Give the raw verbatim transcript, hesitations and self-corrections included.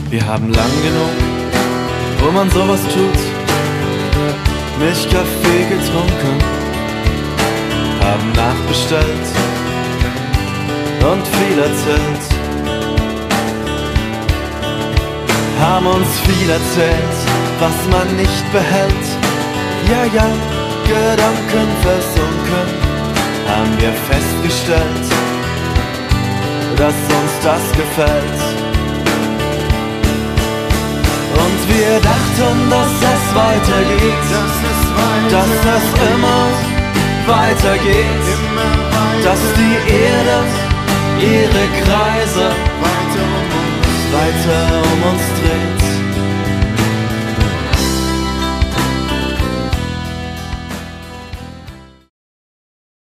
Wir haben lang genug, wo man sowas tut, Milchkaffee getrunken, haben nachbestellt und viel erzählt, haben uns viel erzählt, was man nicht behält. Ja, ja, Gedanken versunken, haben wir festgestellt, dass uns das gefällt. Und wir dachten, dass es weitergeht, dass es weiter dass es immer weitergeht, immer weiter, dass die Erde ihre Kreise weiter um uns, weiter um uns dreht.